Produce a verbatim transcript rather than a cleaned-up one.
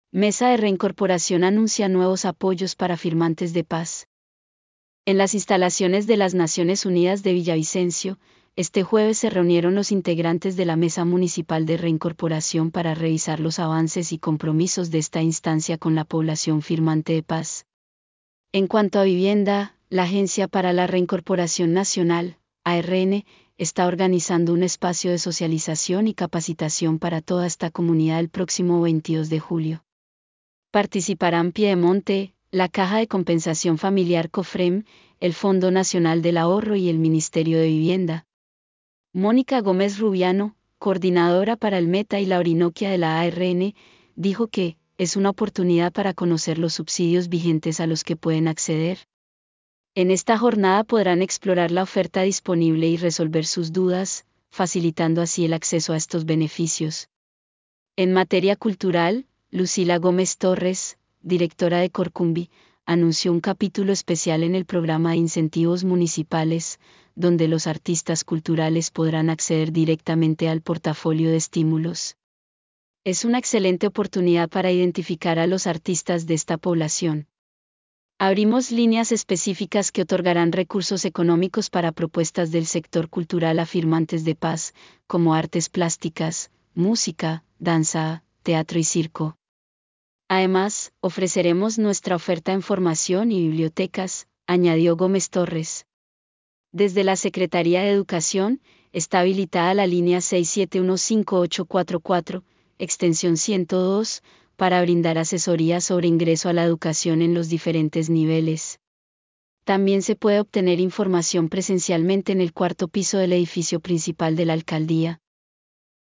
Mesa de Reincorporación anuncia nuevos apoyos para firmantes de paz. En las instalaciones de las Naciones Unidas de Villavicencio, este jueves se reunieron los integrantes de la Mesa Municipal de Reincorporación para revisar los avances y compromisos de esta instancia con la población firmante de paz. En cuanto a vivienda, la Agencia para la Reincorporación Nacional, A R N, está organizando un espacio de socialización y capacitación para toda esta comunidad el próximo veintidós de julio. Participarán Piedemonte, la Caja de Compensación Familiar COFREM, el Fondo Nacional del Ahorro y el Ministerio de Vivienda. Mónica Gómez Rubiano, coordinadora para el Meta y la Orinoquia de la A R N, dijo que es una oportunidad para conocer los subsidios vigentes a los que pueden acceder. En esta jornada podrán explorar la oferta disponible y resolver sus dudas, facilitando así el acceso a estos beneficios. En materia cultural, Lucila Gómez Torres, directora de Corcumbi, anunció un capítulo especial en el programa de incentivos municipales, donde los artistas culturales podrán acceder directamente al portafolio de estímulos. Es una excelente oportunidad para identificar a los artistas de esta población. Abrimos líneas específicas que otorgarán recursos económicos para propuestas del sector cultural a firmantes de paz, como artes plásticas, música, danza, teatro y circo. Además, ofreceremos nuestra oferta en formación y bibliotecas, añadió Gómez Torres. Desde la Secretaría de Educación, está habilitada la línea seis siete uno cinco ocho cuatro cuatro, extensión ciento dos, para brindar asesoría sobre ingreso a la educación en los diferentes niveles. También se puede obtener información presencialmente en el cuarto piso del edificio principal de la alcaldía.